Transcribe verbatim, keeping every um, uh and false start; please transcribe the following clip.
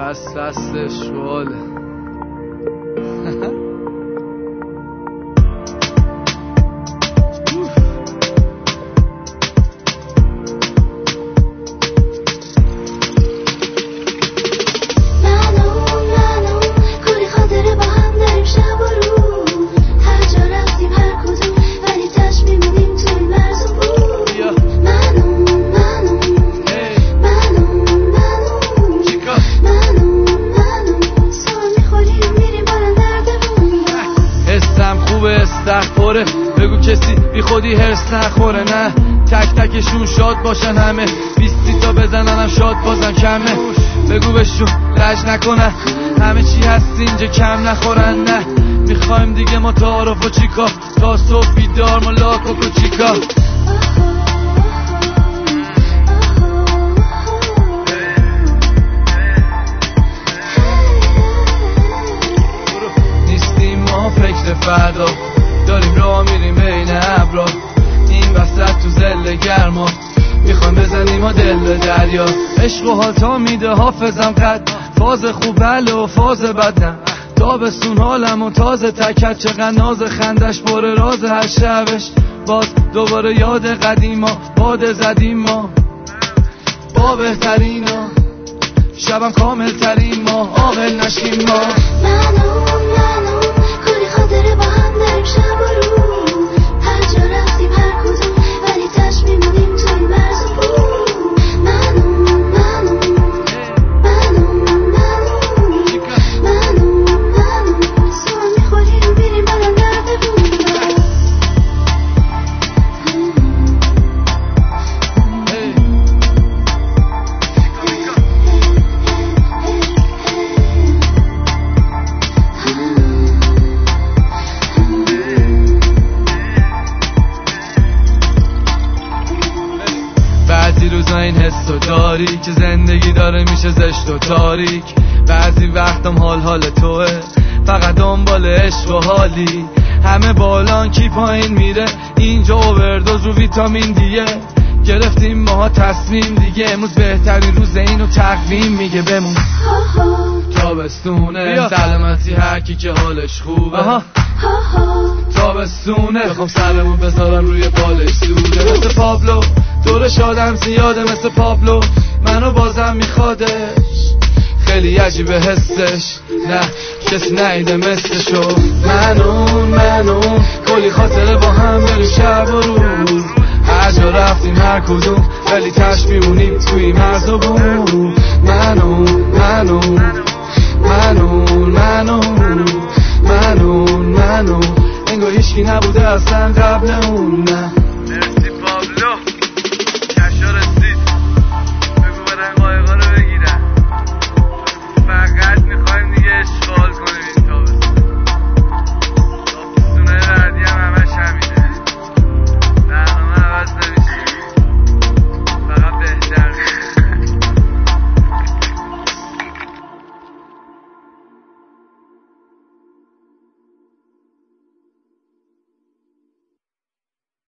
فصل فصل شواله استخباره بگو کسی بی خودی هرس نخوره نه تک تکشون شاد باشن همه بیستی تا بزننم شاد بازم کمه بگو بهشون لج نکنن همه چی هست اینجا کم نخورن نه میخوایم دیگه ما تعارف و چیکار تا صبح بیدار ما لاک و کوچیکا نیستیم ما فکر فردا داریم راه میریم بین ابرا این وسط تو زل گرما میخوایم بزنیم و دل به دریا عشق و حال تا میده حافظم قد فاز خوب بله و فاز بد نه تابستون حالم و تازه تکت چقدر ناز خندش بره راز هر شبش باز دوباره یاد قدیما باد زدیم ما با بهترین ها شبم کامل ترین ما عاقل نشیم ما منو منو کلی خاطره با هم داریم شب و روز هر جا رفتیم هر کدوم ولی تش میمونیم توی مرز و بوم منو منو منو منو منو منو سوال میخوریم میریم برن درد بوم بعضی روزا این حسو داری که زندگی داره میشه زشت و تاریک بعضی وقتم حال حال توه فقط دنبال عشق و حالی همه بالان کی پایین میره اینجا اووردوز رو ویتامین دیه گرفتیم ماها تصمیم دیگه امروز بهترین روز اینو تقویم میگه بمون تابستونه سلامتی هر کی که حالش خوبه تابستونه بخوام سرمون بذارم روی بالش سوده مثل پابلو دورش آدم زیاده مثل پابلو منو بازم میخوادش خیلی عجیبه حسش نه کسی نیده مثلشو منو منو کلی خاطره با هم بریم شب و روز هر جا رفتیم هر کدوم ولی تش میمونیم توی مرز و بوم منو منو منو منو منو منو انگار هیچکی نبوده اصلا قبل اون نه